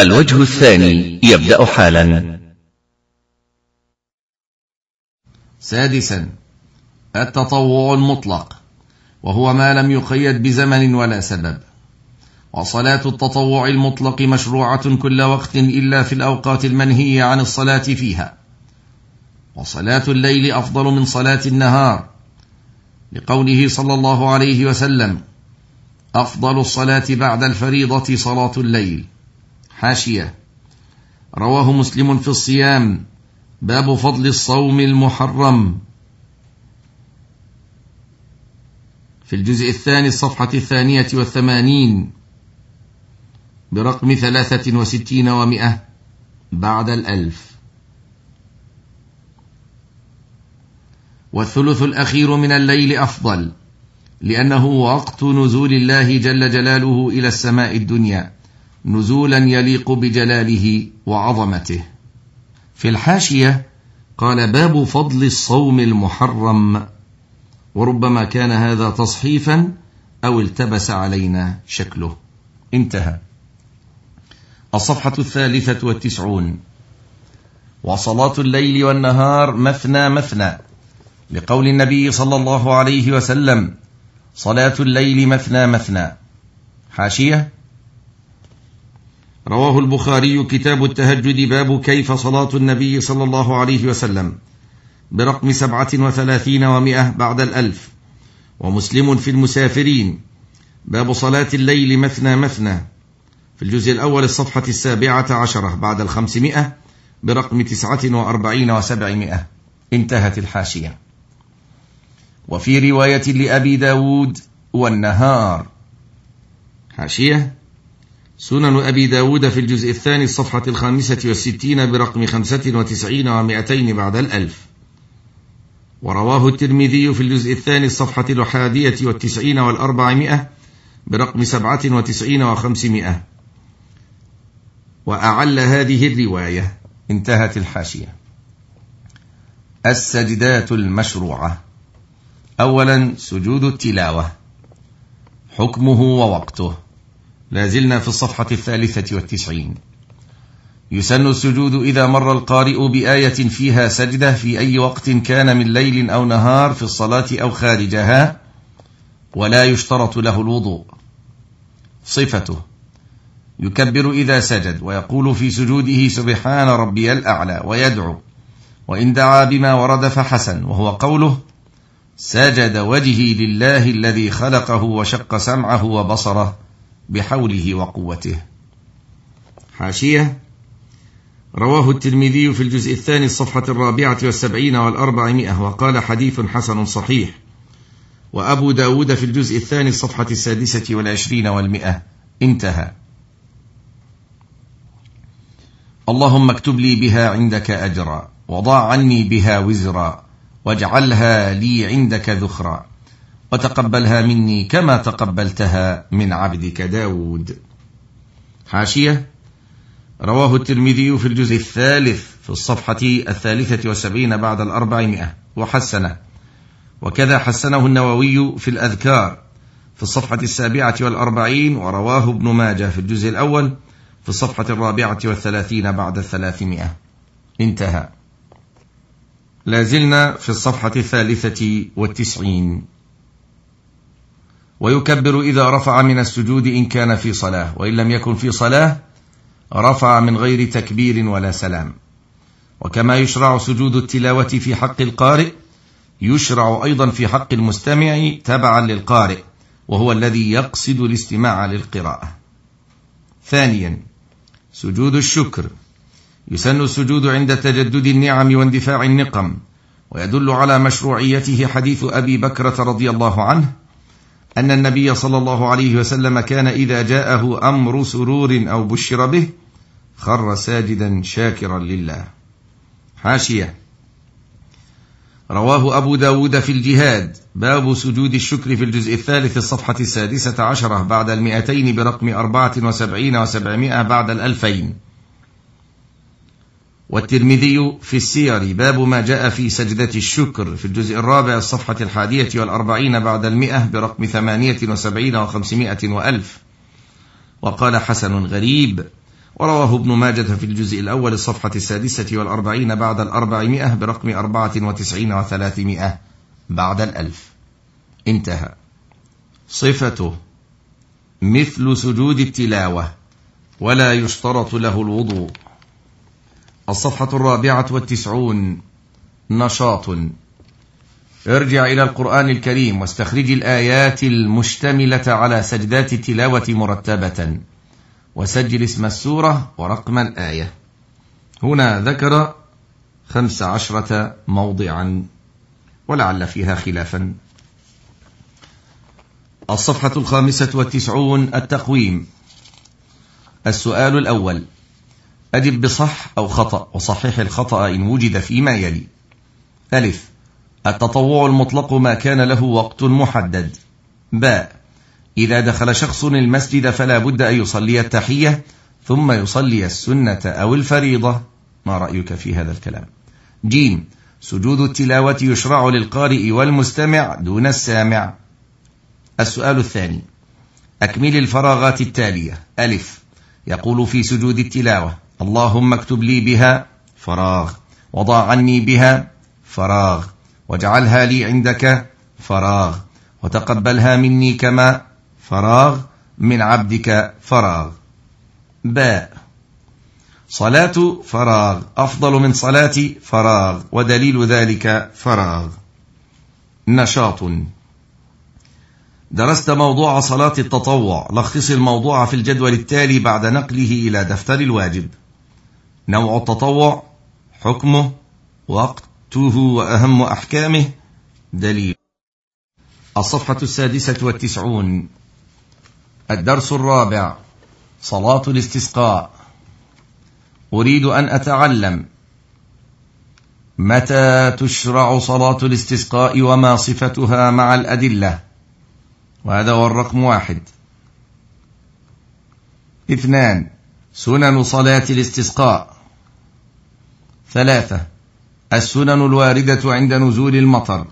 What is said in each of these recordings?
الوجه الثاني يبدأ حالا. سادسا، التطوع المطلق، وهو ما لم يقيد بزمن ولا سبب. وصلاة التطوع المطلق مشروعة كل وقت إلا في الأوقات المنهية عن الصلاة فيها. وصلاة الليل أفضل من صلاة النهار، لقوله صلى الله عليه وسلم: أفضل الصلاة بعد الفريضة صلاة الليل. حاشية: رواه مسلم في الصيام، باب فضل الصوم المحرم، في الجزء الثاني الصفحة 82 برقم 63 و100 بعد 1000. والثلث الأخير من الليل أفضل، لأنه وقت نزول الله جل جلاله إلى السماء الدنيا، نزولا يليق بجلاله وعظمته. في الحاشية قال: باب فضل الصوم المحرم، وربما كان هذا تصحيفا أو التبس علينا شكله. انتهى. الصفحة 93. وصلاة الليل والنهار مثنى مثنى، لقول النبي صلى الله عليه وسلم: صلاة الليل مثنى مثنى. حاشية: رواه البخاري كتاب التهجد باب كيف صلاة النبي صلى الله عليه وسلم برقم 37 و100 بعد 1000. ومسلم في المسافرين باب صلاة الليل مثنى مثنى، في الجزء الأول الصفحة 17 بعد 500 برقم 49 و700. انتهت الحاشية. وفي رواية لأبي داود: والنهار. حاشية: سنن أبي داود في الجزء الثاني الصفحة 65 برقم 95 و200 بعد 1000. ورواه الترمذي في الجزء الثاني الصفحة 91 و400 برقم 97 و500، وأعل هذه الرواية. انتهت الحاشية. السجدات المشروعة. أولا، سجود التلاوة، حكمه ووقته. لازلنا في الصفحة 93. يسن السجود إذا مر القارئ بآية فيها سجدة في أي وقت كان من ليل أو نهار، في الصلاة أو خارجها، ولا يشترط له الوضوء. صفته: يكبر إذا سجد، ويقول في سجوده: سبحان ربي الأعلى، ويدعو، وإن دعا بما ورد فحسن، وهو قوله: سجد وجهي لله الذي خلقه وشق سمعه وبصره بحوله وقوته. حاشية: رواه الترمذي في الجزء الثاني الصفحة 74 و400، وقال: حديث حسن صحيح. وأبو داود في الجزء الثاني الصفحة 26 و100. انتهى. اللهم اكتب لي بها عندك أجرا، وضع عني بها وزرا، واجعلها لي عندك ذخرا، وتقبلها مني كما تقبلتها من عبدك داود. حاشية: رواه الترمذي في الجزء الثالث في الصفحة 73 بعد 400 وحسنه، وكذا حسنه النووي في الأذكار في الصفحة 47، ورواه ابن ماجه في الجزء الأول في الصفحة 34 بعد 300. انتهى. لازلنا في الصفحة 93. ويكبر إذا رفع من السجود إن كان في صلاة، وإن لم يكن في صلاة رفع من غير تكبير ولا سلام. وكما يشرع سجود التلاوة في حق القارئ، يشرع أيضا في حق المستمع تبعا للقارئ، وهو الذي يقصد الاستماع للقراءة. ثانيا، سجود الشكر. يسن السجود عند تجدد النعم واندفاع النقم، ويدل على مشروعيته حديث أبي بكرة رضي الله عنه أن النبي صلى الله عليه وسلم كان إذا جاءه أمر سرور أو بشر به خر ساجدا شاكرا لله. حاشية: رواه أبو داود في الجهاد باب سجود الشكر في الجزء الثالث الصفحة 16 بعد 200 برقم 74 و700 بعد 2000. والترمذي في السير باب ما جاء في سجدة الشكر في الجزء الرابع الصفحة 41 بعد 100 برقم 78 و500 و1000، وقال: حسن غريب. ورواه ابن ماجة في الجزء الأول الصفحة 46 بعد 400 برقم 94 و300 بعد 1000. انتهى. صفته مثل سجود التلاوة ولا يشترط له الوضوء. الصفحة 94. نشاط. ارجع إلى القرآن الكريم واستخرج الآيات المشتملة على سجدات التلاوة مرتبة، وسجل اسم السورة ورقم الآية. هنا ذكر 15 موضعا ولعل فيها خلافا. الصفحة 95. التقويم. السؤال الأول: أجب بصح أو خطأ، وصحيح الخطأ إن وجد فيما يلي. ألف: التطوع المطلق ما كان له وقت محدد. باء: إذا دخل شخص المسجد فلا بد أن يصلي التحية ثم يصلي السنة أو الفريضة. ما رأيك في هذا الكلام؟ جيم: سجود التلاوة يشرع للقارئ والمستمع دون السامع. السؤال الثاني: أكمل الفراغات التالية. ألف: يقول في سجود التلاوة: اللهم اكتب لي بها فراغ، وضع عني بها فراغ، واجعلها لي عندك فراغ، وتقبلها مني كما فراغ، من عبدك فراغ. باء: صلاة فراغ أفضل من صلاة فراغ، ودليل ذلك فراغ. نشاط. درست موضوع صلاة التطوع، لخص الموضوع في الجدول التالي بعد نقله إلى دفتر الواجب. نوع التطوع، حكمه، وقته وأهم أحكامه، دليل. الصفحة 96. الدرس الرابع: صلاة الاستسقاء. أريد أن أتعلم متى تشرع صلاة الاستسقاء وما صفتها مع الأدلة. وهذا هو الرقم 1. 2. سنن صلاة الاستسقاء. 3. السنن الواردة عند نزول المطر.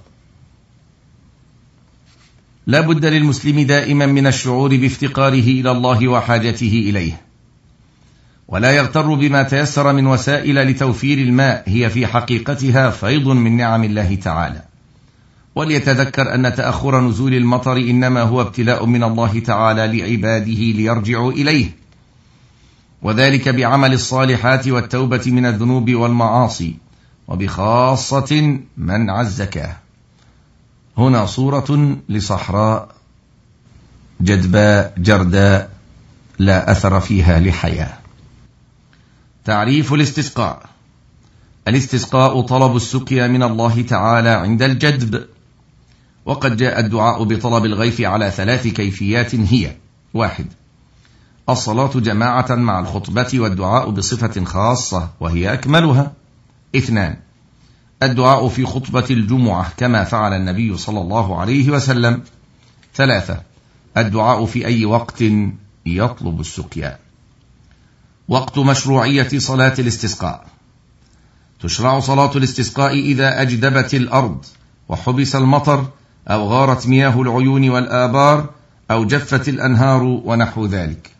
لا بد للمسلم دائما من الشعور بافتقاره إلى الله وحاجته إليه، ولا يغتر بما تيسر من وسائل لتوفير الماء، هي في حقيقتها فيض من نعم الله تعالى. وليتذكر أن تأخر نزول المطر إنما هو ابتلاء من الله تعالى لعباده ليرجعوا إليه، وذلك بعمل الصالحات والتوبة من الذنوب والمعاصي، وبخاصة منع الزكاة. هنا صورة لصحراء جدباء جرداء لا أثر فيها لحياة. تعريف الاستسقاء. الاستسقاء طلب السقيا من الله تعالى عند الجدب. وقد جاء الدعاء بطلب الغيث على 3 كيفيات هي: 1. الصلاة جماعة مع الخطبة والدعاء بصفة خاصة وهي أكملها. 2. الدعاء في خطبة الجمعة كما فعل النبي صلى الله عليه وسلم. 3. الدعاء في أي وقت يطلب السقيا. وقت مشروعية صلاة الاستسقاء. تشرع صلاة الاستسقاء إذا أجدبت الأرض وحبس المطر، أو غارت مياه العيون والآبار، أو جفت الأنهار ونحو ذلك.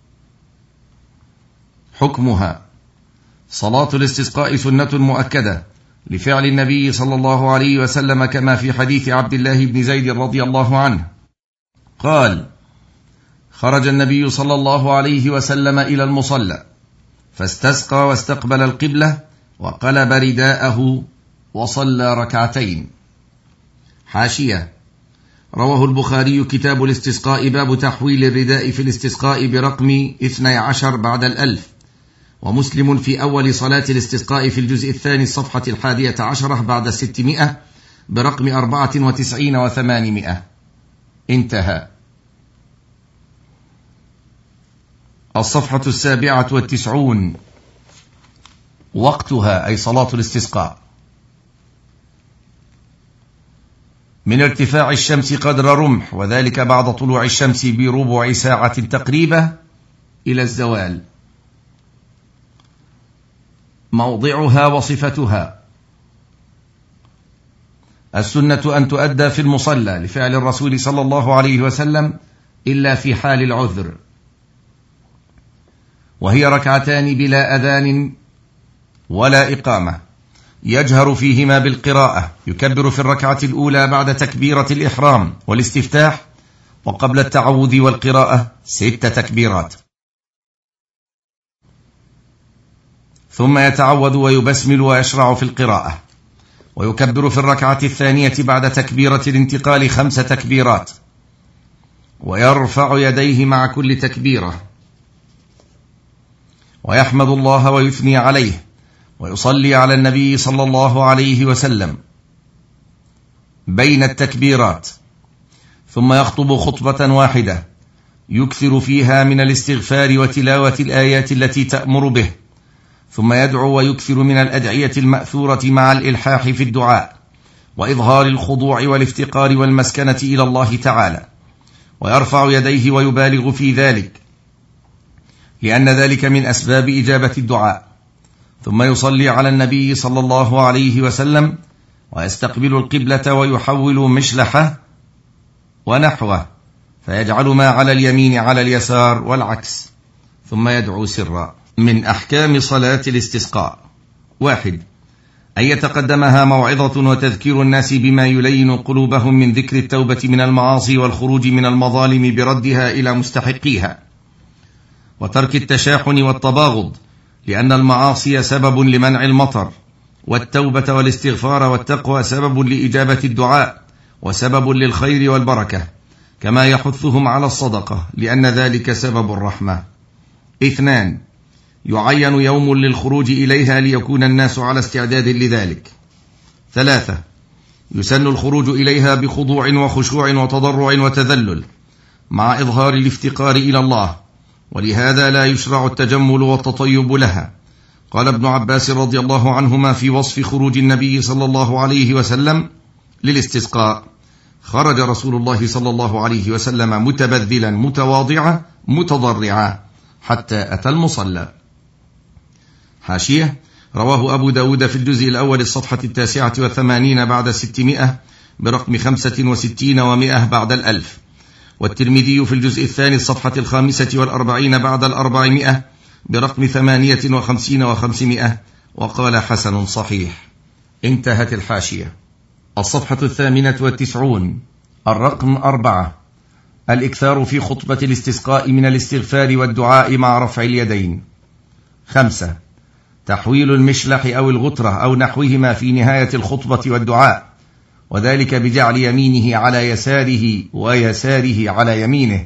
حكمها: صلاة الاستسقاء سنة مؤكدة لفعل النبي صلى الله عليه وسلم، كما في حديث عبد الله بن زيد رضي الله عنه قال: خرج النبي صلى الله عليه وسلم إلى المصلى فاستسقى واستقبل القبلة وقلب رداءه وصلى 2 ركعتين. حاشية: رواه البخاري كتاب الاستسقاء باب تحويل الرداء في الاستسقاء برقم 12 بعد 1000، ومسلم في أول صلاة الاستسقاء في الجزء الثاني الصفحة 11 بعد 600 برقم 94 و800. انتهى. الصفحة 97. وقتها أي صلاة الاستسقاء: من ارتفاع الشمس قدر رمح، وذلك بعد طلوع الشمس بربع ساعة تقريبا إلى الزوال. موضعها وصفتها: السنة أن تؤدى في المصلى لفعل الرسول صلى الله عليه وسلم إلا في حال العذر. وهي ركعتان بلا أذان ولا إقامة، يجهر فيهما بالقراءة، يكبر في الركعة الأولى بعد تكبيرة الإحرام والاستفتاح، وقبل التعوذ والقراءة 6 تكبيرات، ثم يتعوذ ويبسمل ويشرع في القراءة، ويكبر في الركعة الثانية بعد تكبيرة الانتقال 5 تكبيرات، ويرفع يديه مع كل تكبيرة، ويحمد الله ويثني عليه، ويصلي على النبي صلى الله عليه وسلم بين التكبيرات، ثم يخطب خطبة واحدة يكثر فيها من الاستغفار وتلاوة الآيات التي تأمر به، ثم يدعو ويكثر من الأدعية المأثورة مع الإلحاح في الدعاء، وإظهار الخضوع والافتقار والمسكنة إلى الله تعالى، ويرفع يديه ويبالغ في ذلك، لأن ذلك من أسباب إجابة الدعاء، ثم يصلي على النبي صلى الله عليه وسلم، ويستقبل القبلة ويحول مشلحه ونحوه، فيجعل ما على اليمين على اليسار والعكس، ثم يدعو سرا. من أحكام صلاة الاستسقاء: 1. أن يتقدمها موعظة وتذكير الناس بما يلين قلوبهم من ذكر التوبة من المعاصي والخروج من المظالم بردها إلى مستحقيها، وترك التشاحن والتباغض، لأن المعاصي سبب لمنع المطر، والتوبة والاستغفار والتقوى سبب لإجابة الدعاء وسبب للخير والبركة، كما يحثهم على الصدقة لأن ذلك سبب الرحمة. 2. يعين يوم للخروج إليها ليكون الناس على استعداد لذلك. 3. يسن الخروج إليها بخضوع وخشوع وتضرع وتذلل مع إظهار الافتقار إلى الله، ولهذا لا يشرع التجمل والتطيب لها. قال ابن عباس رضي الله عنهما في وصف خروج النبي صلى الله عليه وسلم للاستسقاء: خرج رسول الله صلى الله عليه وسلم متبذلا متواضعا متضرعا حتى أتى المصلى. حاشية: رواه أبو داود في الجزء الأول الصفحة 89 بعد 600 برقم 65 و100 بعد 1000، والترمذي في الجزء الثاني الصفحة 45 بعد 400 برقم 58 و500، وقال حسن صحيح. انتهت الحاشية. الصفحة 98 الرقم 4: الإكثار في خطبة الاستسقاء من الاستغفار والدعاء مع رفع اليدين. 5. تحويل المشلح أو الغترة أو نحوهما في نهاية الخطبة والدعاء، وذلك بجعل يمينه على يساره ويساره على يمينه.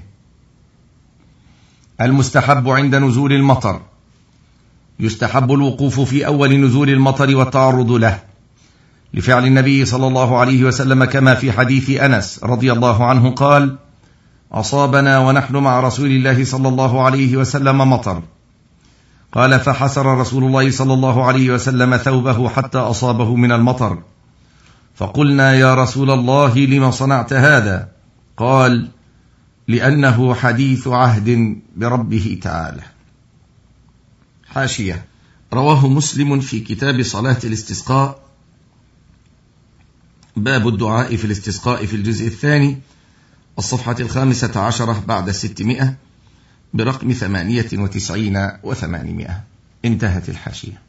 المستحب عند نزول المطر: يستحب الوقوف في أول نزول المطر والتعرض له، لفعل النبي صلى الله عليه وسلم كما في حديث أنس رضي الله عنه قال: أصابنا ونحن مع رسول الله صلى الله عليه وسلم مطر، قال: فحسر رسول الله صلى الله عليه وسلم ثوبه حتى أصابه من المطر، فقلنا: يا رسول الله لما صنعت هذا؟ قال: لأنه حديث عهد بربه تعالى. حاشية: رواه مسلم في كتاب صلاة الاستسقاء، باب الدعاء في الاستسقاء في الجزء الثاني الصفحة 15 بعد 600 برقم 98 و800. انتهت الحاشية.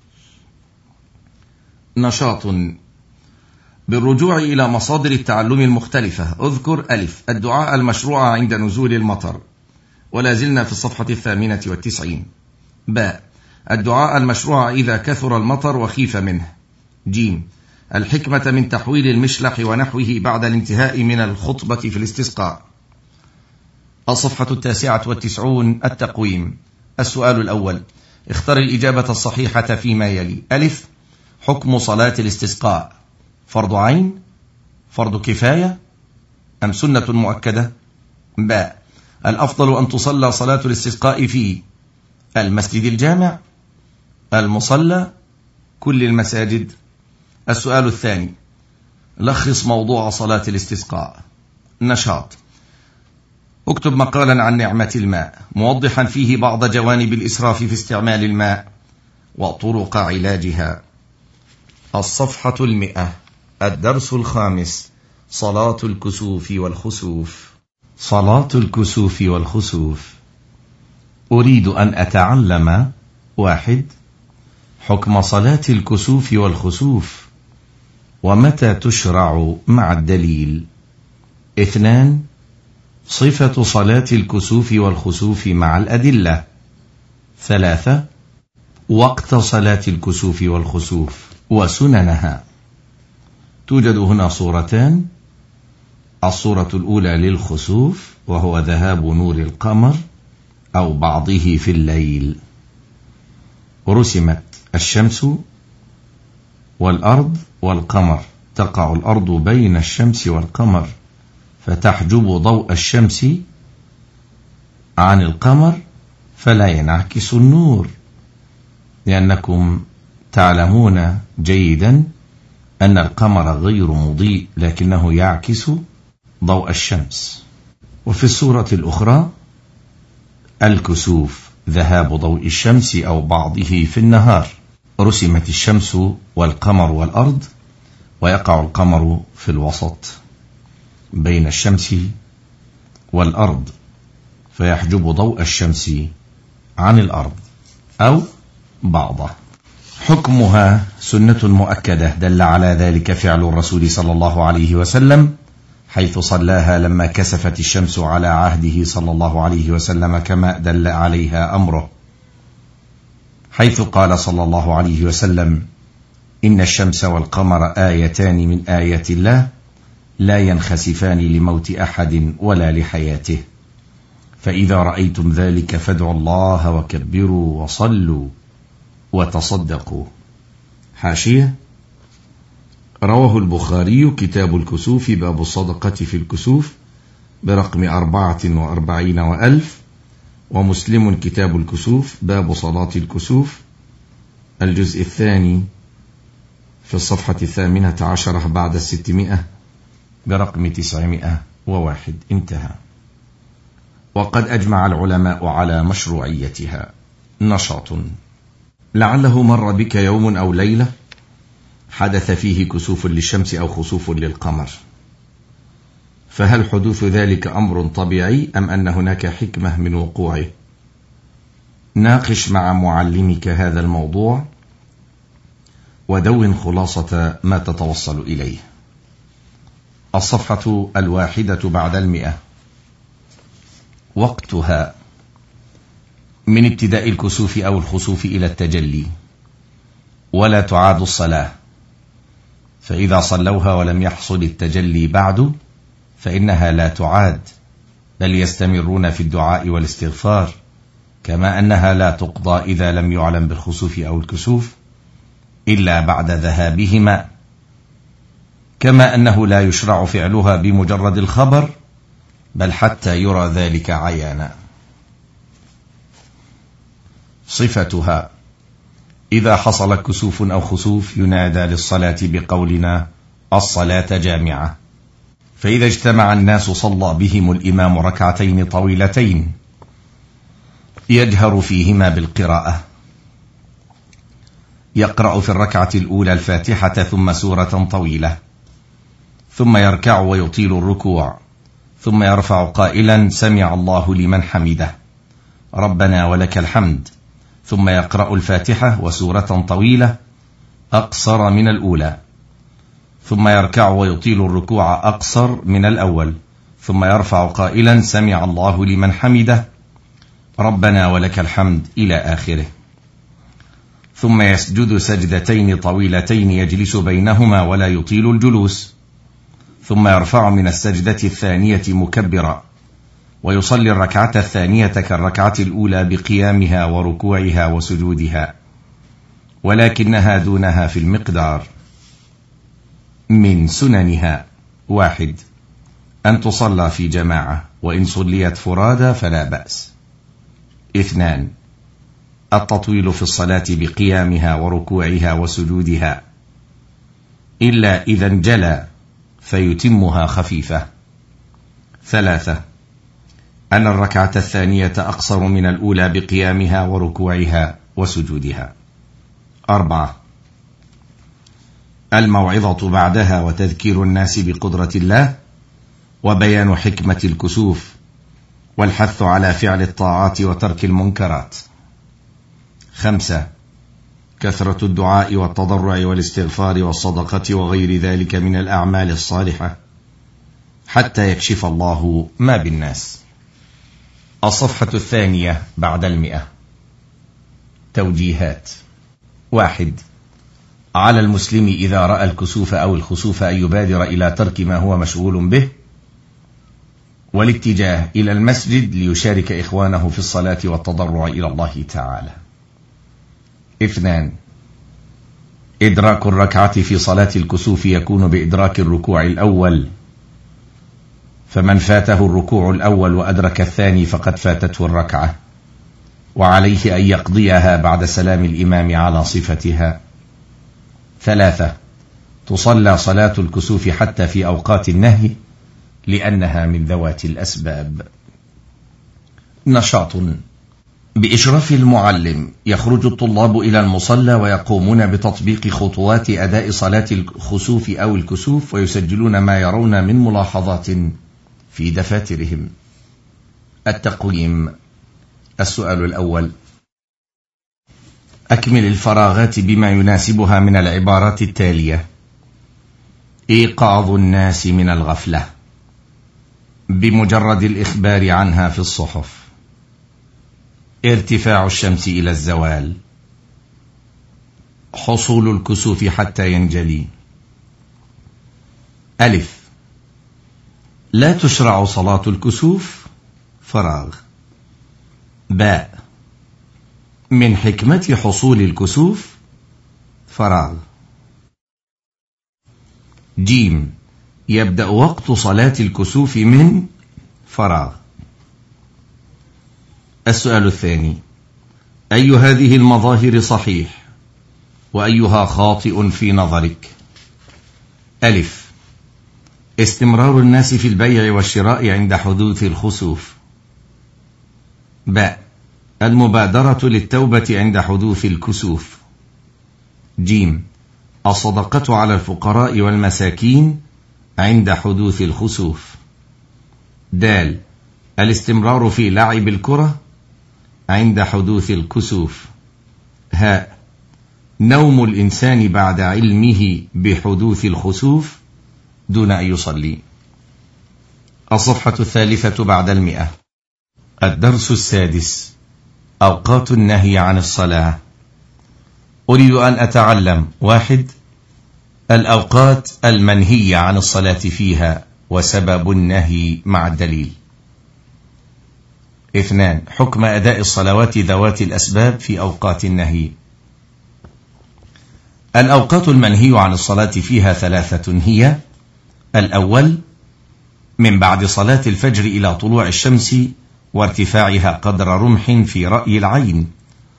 نشاط: بالرجوع إلى مصادر التعلم المختلفة اذكر: ألف الدعاء المشروع عند نزول المطر، ولا زلنا في الصفحة 98. باء الدعاء المشروع إذا كثر المطر وخيف منه. جيم الحكمة من تحويل المشلح ونحوه بعد الانتهاء من الخطبة في الاستسقاء. الصفحة 99 التقويم. السؤال الأول: اختر الإجابة الصحيحة فيما يلي. ألف حكم صلاة الاستسقاء: فرض عين، فرض كفاية، أم سنة مؤكدة؟ باء الأفضل أن تصلى صلاة الاستسقاء في المسجد الجامع، المصلى، كل المساجد. السؤال الثاني: لخص موضوع صلاة الاستسقاء. نشاط: اكتب مقالا عن نعمة الماء موضحا فيه بعض جوانب الإسراف في استعمال الماء وطرق علاجها. الصفحة 100 الدرس الخامس: صلاة الكسوف والخسوف. صلاة الكسوف والخسوف. أريد أن أتعلم: 1. حكم صلاة الكسوف والخسوف، ومتى تشرع مع الدليل. 2. صفة صلاة الكسوف والخسوف مع الأدلة. 3. وقت صلاة الكسوف والخسوف وسننها. توجد هنا صورتان: الصورة الأولى للخسوف وهو ذهاب نور القمر أو بعضه في الليل، رسمت الشمس والأرض والقمر، تقع الأرض بين الشمس والقمر فتحجب ضوء الشمس عن القمر فلا ينعكس النور، لأنكم تعلمون جيدا أن القمر غير مضيء لكنه يعكس ضوء الشمس. وفي الصورة الأخرى الكسوف ذهاب ضوء الشمس أو بعضه في النهار، رسمت الشمس والقمر والأرض، ويقع القمر في الوسط بين الشمس والأرض فيحجب ضوء الشمس عن الأرض أو بعضه. حكمها سنة مؤكدة دل على ذلك فعل الرسول صلى الله عليه وسلم، حيث صلاها لما كسفت الشمس على عهده صلى الله عليه وسلم، كما دل عليها أمره، حيث قال صلى الله عليه وسلم: إن الشمس والقمر آيتان من آيات الله لا ينخسفان لموت أحد ولا لحياته، فإذا رأيتم ذلك فادعوا الله وكبروا وصلوا وتصدقوا. حاشية: رواه البخاري كتاب الكسوف باب الصدقة في الكسوف برقم 44 وألف، ومسلم كتاب الكسوف باب صلاة الكسوف الجزء الثاني في الصفحة 18 بعد 600 برقم 901. انتهى. وقد أجمع العلماء على مشروعيتها. نشاط: لعله مر بك يوم أو ليلة حدث فيه كسوف للشمس أو خسوف للقمر، فهل حدوث ذلك أمر طبيعي أم أن هناك حكمة من وقوعه؟ ناقش مع معلمك هذا الموضوع ودون خلاصة ما تتوصل إليه. الصفحة 100 بعد 100. وقتها: من ابتداء الكسوف أو الخسوف إلى التجلي، ولا تعاد الصلاة، فإذا صلوها ولم يحصل التجلي بعد فإنها لا تعاد، بل يستمرون في الدعاء والاستغفار، كما أنها لا تقضى إذا لم يعلم بالخسوف أو الكسوف إلا بعد ذهابهما، كما أنه لا يشرع فعلها بمجرد الخبر، بل حتى يرى ذلك عيانا. صفتها: إذا حصل كسوف أو خسوف ينادى للصلاة بقولنا: الصلاة جامعة، فإذا اجتمع الناس صلى بهم الإمام ركعتين طويلتين يجهر فيهما بالقراءة، يقرأ في الركعة الأولى الفاتحة ثم سورة طويلة، ثم يركع ويطيل الركوع، ثم يرفع قائلا: سمع الله لمن حمده، ربنا ولك الحمد، ثم يقرأ الفاتحة وسورة طويلة أقصر من الأولى، ثم يركع ويطيل الركوع أقصر من الأول، ثم يرفع قائلا: سمع الله لمن حمده، ربنا ولك الحمد، إلى آخره، ثم يسجد سجدتين طويلتين يجلس بينهما ولا يطيل الجلوس، ثم يرفع من السجدة الثانية مكبرا، ويصلي الركعة الثانية كالركعة الأولى بقيامها وركوعها وسجودها، ولكنها دونها في المقدار. من سننها: 1. أن تصلى في جماعة، وإن صليت فرادى فلا بأس. 2. التطويل في الصلاة بقيامها وركوعها وسجودها، إلا إذا انجلى فيتمها خفيفة. 3. أن الركعة الثانية أقصر من الأولى بقيامها وركوعها وسجودها. 4. الموعظة بعدها وتذكير الناس بقدرة الله وبيان حكمة الكسوف والحث على فعل الطاعات وترك المنكرات. 5. كثرة الدعاء والتضرع والاستغفار والصدقة وغير ذلك من الأعمال الصالحة حتى يكشف الله ما بالناس. الصفحة 2 بعد 100. توجيهات. 1. على المسلم إذا رأى الكسوف أو الخسوف أن يبادر إلى ترك ما هو مشغول به والاتجاه إلى المسجد ليشارك إخوانه في الصلاة والتضرع إلى الله تعالى. 2. إدراك الركعة في صلاة الكسوف يكون بإدراك الركوع الأول، فمن فاته الركوع الأول وأدرك الثاني فقد فاتته الركعة، وعليه أن يقضيها بعد سلام الإمام على صفتها. 3. تصلى صلاة الكسوف حتى في أوقات النهي لأنها من ذوات الأسباب. نشاط. بإشراف المعلم يخرج الطلاب إلى المصلى ويقومون بتطبيق خطوات أداء صلاة الخسوف أو الكسوف ويسجلون ما يرون من ملاحظات في دفاترهم. التقويم. السؤال الأول: أكمل الفراغات بما يناسبها من العبارات التالية: إيقاظ الناس من الغفلة، بمجرد الإخبار عنها في الصحف، ارتفاع الشمس إلى الزوال، حصول الكسوف حتى ينجلي. 1. لا تشرع صلاة الكسوف، فراغ. ب. من حكمة حصول الكسوف، فراغ. ج. يبدأ وقت صلاة الكسوف من، فراغ. السؤال الثاني: أي هذه المظاهر صحيح وأيها خاطئ في نظرك؟ 1. استمرار الناس في البيع والشراء عند حدوث الخسوف. ب. المبادرة للتوبة عند حدوث الكسوف. ج. الصدقة على الفقراء والمساكين عند حدوث الخسوف. د. الاستمرار في لعب الكرة عند حدوث الكسوف. ه. نوم الإنسان بعد علمه بحدوث الخسوف دون أن يصلي. الصفحة 3 بعد 100. الدرس 6: أوقات النهي عن الصلاة. أريد أن أتعلم: 1. الأوقات المنهي عن الصلاة فيها وسبب النهي مع الدليل. 2. حكم أداء الصلوات ذوات الأسباب في أوقات النهي. الأوقات المنهي عن الصلاة فيها 3 هي: الأول من بعد صلاة الفجر إلى طلوع الشمس وارتفاعها قدر رمح في رأي العين،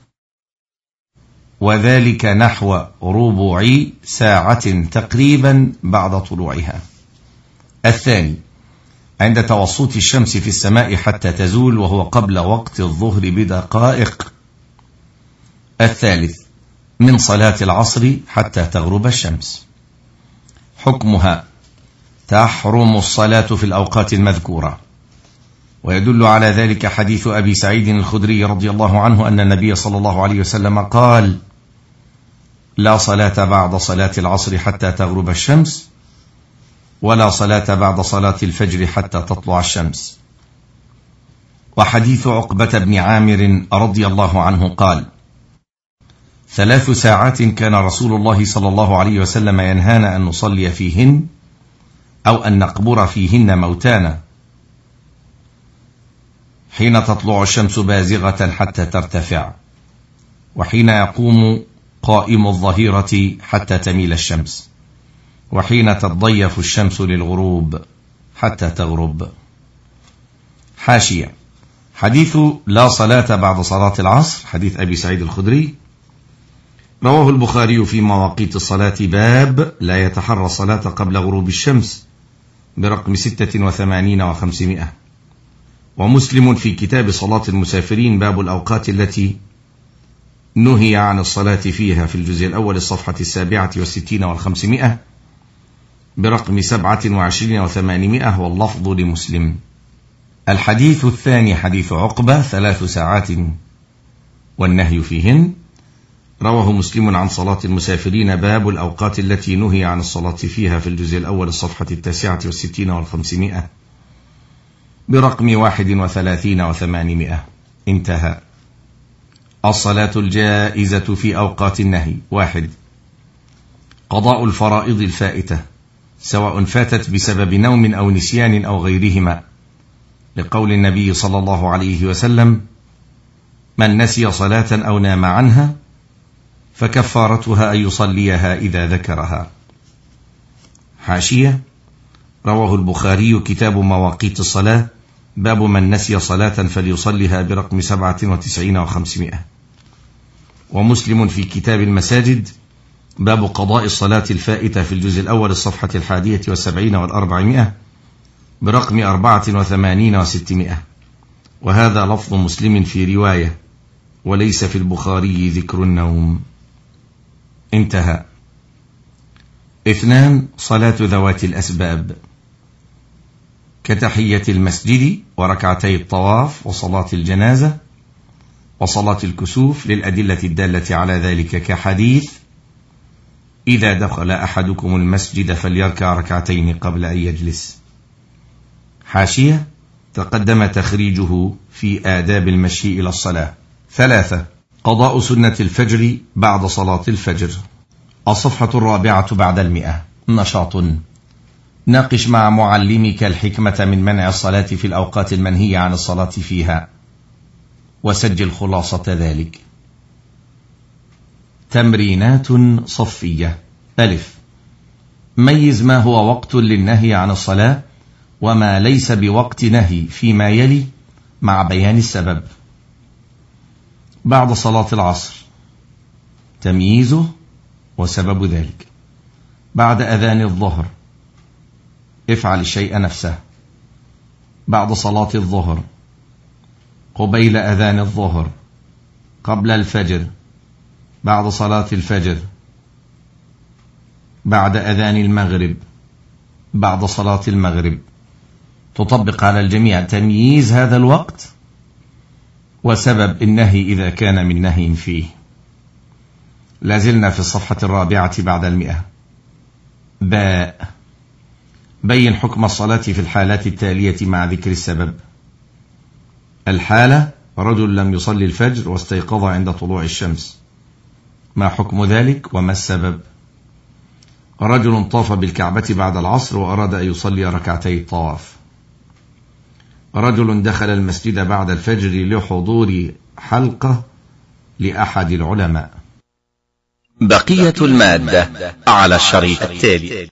وذلك نحو ربع ساعة تقريبا بعد طلوعها. الثاني عند توسط الشمس في السماء حتى تزول وهو قبل وقت الظهر بدقائق. الثالث من صلاة العصر حتى تغرب الشمس. حكمها: تحرم الصلاة في الأوقات المذكورة، ويدل على ذلك حديث أبي سعيد الخدري رضي الله عنه أن النبي صلى الله عليه وسلم قال: لا صلاة بعد صلاة العصر حتى تغرب الشمس، ولا صلاة بعد صلاة الفجر حتى تطلع الشمس. وحديث عقبة بن عامر رضي الله عنه قال: 3 ساعات كان رسول الله صلى الله عليه وسلم ينهانا أن نصلي فيهن أو أن نقبر فيهن موتانا: حين تطلع الشمس بازغة حتى ترتفع، وحين يقوم قائم الظهيرة حتى تميل الشمس، وحين تضيف الشمس للغروب حتى تغرب. حاشية: حديث لا صلاة بعد صلاة العصر حديث أبي سعيد الخدري رواه البخاري في مواقيت الصلاة باب لا يتحرى الصلاة قبل غروب الشمس برقم 86 و500، ومسلم في كتاب صلاة المسافرين باب الأوقات التي نهي عن الصلاة فيها في الجزء الأول الصفحة 67 و500 برقم 27 و800 واللفظ لمسلم. الحديث الثاني حديث عقبة 3 ساعات والنهي فيهن. رواه مسلم عن صلاة المسافرين باب الأوقات التي نهي عن الصلاة فيها في الجزء الأول الصفحة 69 و500 برقم 31 و800. انتهى. الصلاة الجائزة في أوقات النهي: 1. قضاء الفرائض الفائتة سواء فاتت بسبب نوم أو نسيان أو غيرهما، لقول النبي صلى الله عليه وسلم: من نسي صلاة أو نام عنها فكفارتها أن يصليها إذا ذكرها. حاشية: رواه البخاري كتاب مواقيت الصلاة باب من نسي صلاة فليصليها برقم 97 و500. ومسلم في كتاب المساجد باب قضاء الصلاة الفائتة في الجزء الأول الصفحة 71 و400 برقم 84 و600. وهذا لفظ مسلم في رواية، وليس في البخاري ذكر النوم. انتهى. 2. صلاة ذوات الأسباب كتحية المسجد وركعتي الطواف وصلاة الجنازة وصلاة الكسوف، للأدلة الدالة على ذلك كحديث: إذا دخل أحدكم المسجد فليركع ركعتين قبل أن يجلس. حاشية: تقدم تخريجه في آداب المشي إلى الصلاة. 3. قضاء سنة الفجر بعد صلاة الفجر. الصفحة 4 بعد 100. نشاط: ناقش مع معلمك الحكمة من منع الصلاة في الأوقات المنهي عن الصلاة فيها، وسجل خلاصة ذلك. تمرينات صفية: 1. ميز ما هو وقت للنهي عن الصلاة وما ليس بوقت نهي فيما يلي مع بيان السبب. بعد صلاة العصر: تمييزه وسبب ذلك. بعد أذان الظهر: افعل الشيء نفسه. بعد صلاة الظهر: قبيل أذان الظهر، قبل الفجر، بعد صلاة الفجر، بعد أذان المغرب، بعد صلاة المغرب. تطبق على الجميع تمييز هذا الوقت وسبب النهي إذا كان من نهي فيه. لازلنا في الصفحة 4 بعد 100. باء: بين حكم الصلاة في الحالات التالية مع ذكر السبب. الحالة: رجل لم يصلي الفجر واستيقظ عند طلوع الشمس، ما حكم ذلك وما السبب؟ رجل طاف بالكعبة بعد العصر وأراد أن يصلي ركعتي الطواف. رجل دخل المسجد بعد الفجر لحضور حلقة لأحد العلماء. بقية المادة على الشريط التالي.